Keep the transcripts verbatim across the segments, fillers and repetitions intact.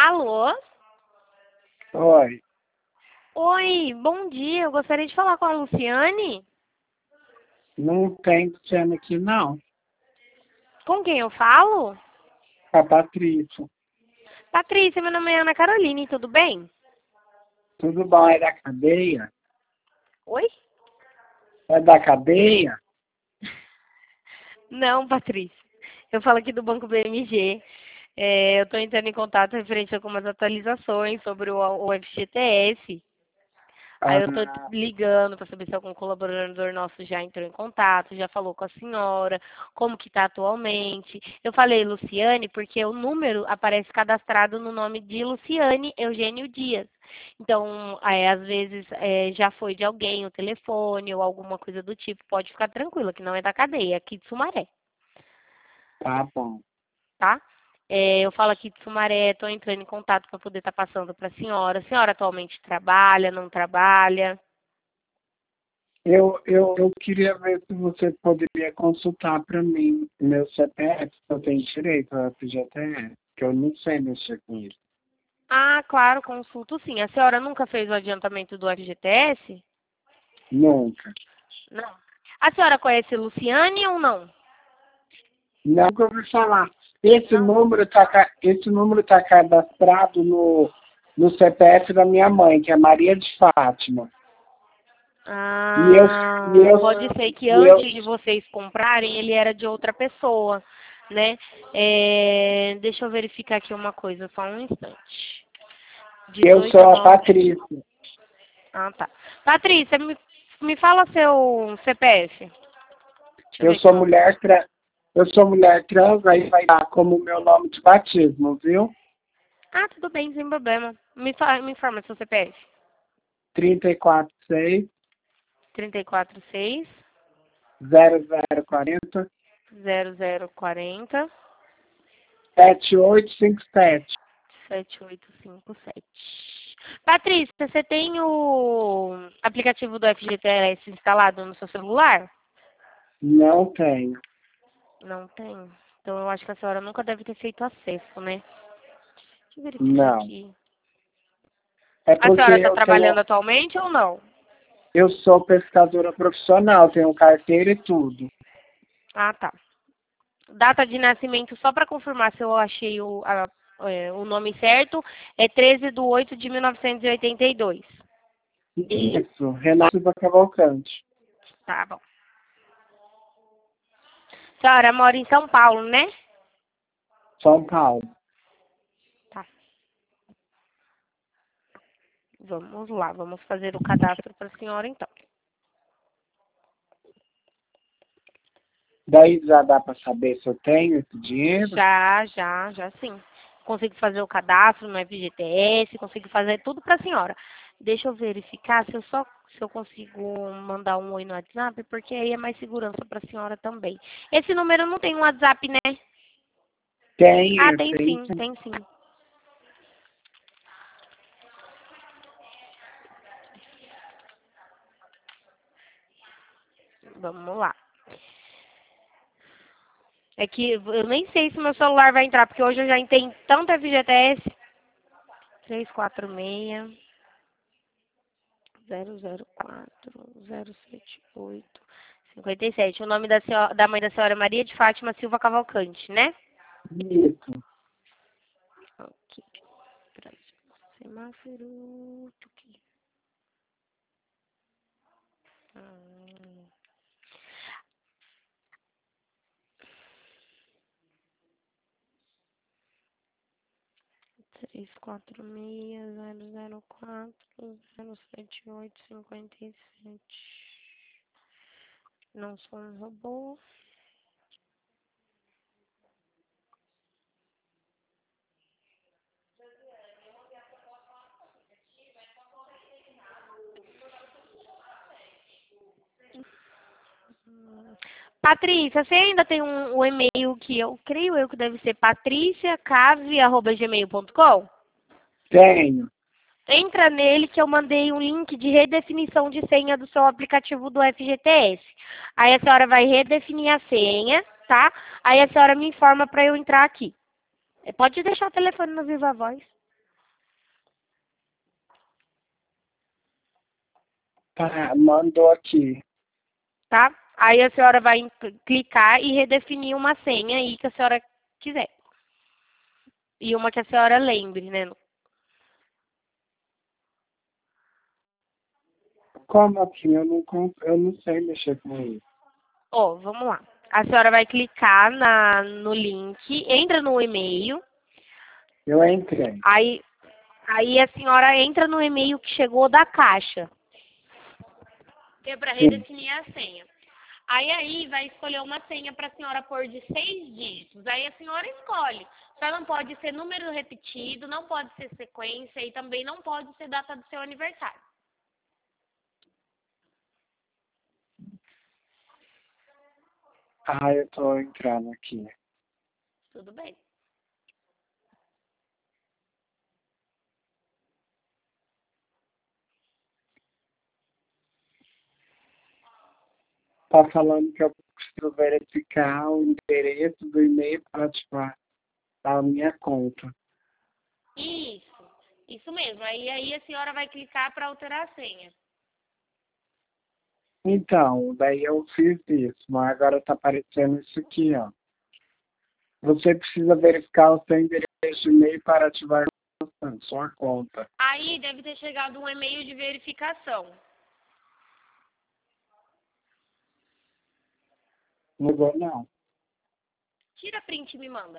Alô? Oi, Oi, bom dia. Eu gostaria de falar com a Luciane. não tem cena aqui não. Com quem eu falo? A Patrícia. Patrícia, meu nome é Ana Caroline, tudo bem? Tudo bom? É da cadeia? Oi? É da cadeia? Não, Patrícia. Eu falo aqui do Banco B M G. É, eu estou entrando em contato referente a algumas atualizações sobre o, o F G T S. Aí eu tô Ah, ligando para saber se algum colaborador nosso já entrou em contato, já falou com a senhora, como que está atualmente. Eu falei Luciane porque o número aparece cadastrado no nome de Luciane Eugênio Dias. Então, é, às vezes é, já foi de alguém o telefone ou alguma coisa do tipo. Pode ficar tranquila, que não é da cadeia, é aqui de Sumaré, tá bom. tá? É, eu falo aqui de Sumaré, estou entrando em contato para poder estar passando para a senhora. A senhora atualmente trabalha, não trabalha? Eu, eu, eu queria ver se você poderia consultar para mim meu C P F, se eu tenho direito ao F G T S, que eu não sei mexer com isso. Ah, claro, consulto sim. A senhora nunca fez o adiantamento do F G T S? Nunca. Não. A senhora conhece Luciane ou não? Nunca ouvi falar. Esse Não. número está esse número tá cadastrado no, no C P F da minha mãe, que é Maria de Fátima. E eu, e Ah, eu, pode ser que e eu, antes de vocês comprarem ele era de outra pessoa, né? É, deixa eu verificar aqui uma coisa, só um instante. eu dezoito, sou a nove. Patrícia. Ah, tá. Patrícia, me, me fala seu C P F. Deixa eu Eu ver aqui, sou ó. mulher trans, eu sou mulher trans, aí vai dar como meu nome de batismo, viu? Ah, tudo bem, sem problema. Me, fa- me informa seu C P F. trinta e quatro seis, trinta e quatro seis. zero zero quarenta, zero zero quarenta sete oito cinco sete. sete oito cinco sete. Patrícia, você tem o aplicativo do F G T S instalado no seu celular? Não tenho. Não tem. Então eu acho que a senhora nunca deve ter feito acesso, né? Deixa eu verificar Não. aqui. É A porque senhora está eu tenho, trabalhando atualmente ou não? eu sou pescadora profissional, tenho carteira e tudo. Ah, tá. Data de nascimento, só para confirmar se eu achei o, a- é, o nome certo, é treze de oito de mil novecentos e oitenta e dois. Isso, Renato Silva Cavalcante, Tá bom. A senhora mora em São Paulo, né? São Paulo. Tá. Vamos lá, vamos fazer o cadastro para a senhora então. Daí já dá para saber se eu tenho esse dinheiro? Já, já, já sim. Consigo fazer o cadastro no F G T S, consigo fazer tudo para a senhora. Deixa eu verificar se eu só se eu consigo mandar um oi no WhatsApp, porque aí é mais segurança para a senhora também. Esse número não tem um WhatsApp, né? Ah, Tenho, tem tenho sim, sim. tem sim. Vamos lá. É que eu nem sei se meu celular vai entrar, porque hoje eu já entrei em tanto F G T S. três quatro seis zero zero quatro zero sete oito cinquenta e sete. O nome da, senhora, da mãe da senhora é Maria de Fátima Silva Cavalcante, né? Isso. Ok. Brasil. Semáforo. Tuqui. Hum. três quatro seis zero zero quatro zero sete oito cinquenta e sete. Não sou um robô. Patrícia, você ainda tem um, um e-mail que eu creio eu que deve ser patriciacave arroba gmail ponto com? Tenho. Entra nele que eu mandei um link de redefinição de senha do seu aplicativo do F G T S. Aí a senhora vai redefinir a senha, tá? Aí a senhora me informa para eu entrar aqui. Pode deixar o telefone no Viva Voz. Tá, mandou aqui. Tá? Aí a senhora vai clicar e redefinir uma senha aí que a senhora quiser. E uma que a senhora lembre, né? Como assim? Eu não, con- eu não sei mexer com isso. Ó, vamos lá. A senhora vai clicar na, no link, entra no e-mail, Eu entrei. aí, aí a senhora entra no e-mail que chegou da Caixa, que é para Sim. redefinir a senha. Aí aí vai escolher uma senha para a senhora pôr de seis dígitos. Aí a senhora escolhe. Só não pode ser número repetido, não pode ser sequência e também não pode ser data do seu aniversário. Ah, eu tô entrando aqui. Tudo bem. Tá falando que eu preciso verificar o endereço do e-mail para ativar a minha conta. Isso, isso mesmo. Aí, aí a senhora vai clicar para alterar a senha. Então, daí eu fiz isso, mas agora tá aparecendo isso aqui, ó. Você precisa verificar o seu endereço de e-mail para ativar a sua conta. Aí deve ter chegado um e-mail de verificação. Não vou, não. Tira print e me manda.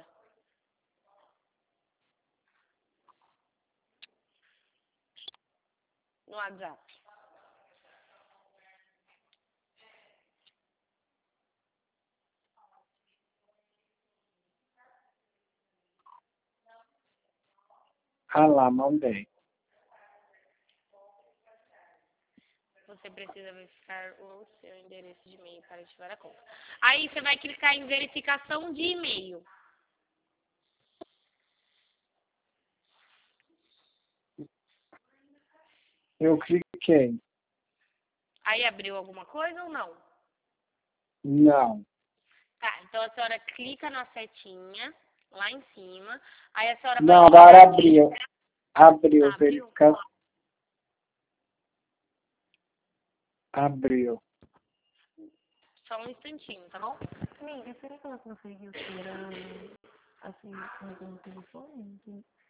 No WhatsApp. Ah lá, mandei. Você precisa verificar o seu endereço de e-mail para ativar a conta. Aí você vai clicar em verificação de e-mail. Eu cliquei. Aí abriu alguma coisa ou não? Não. Tá, então a senhora clica na setinha lá em cima. Aí a senhora vai Não, clicar agora aqui. abriu. Abriu, Abriu? verificação. Abriu. Só um instantinho, tá bom? Amiga, será que ela conseguiu tirar assim no telefone?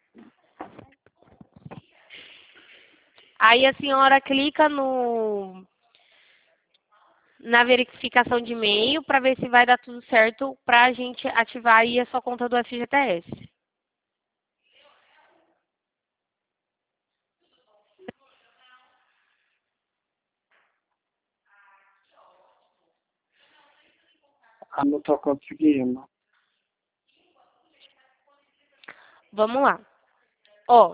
Aí a senhora clica no na verificação de e-mail para ver se vai dar tudo certo para a gente ativar aí a sua conta do F G T S. Ah, não tô conseguindo. Vamos lá. Ó,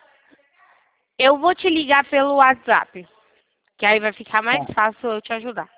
eu vou te ligar pelo WhatsApp, que aí vai ficar mais Tá. fácil eu te ajudar.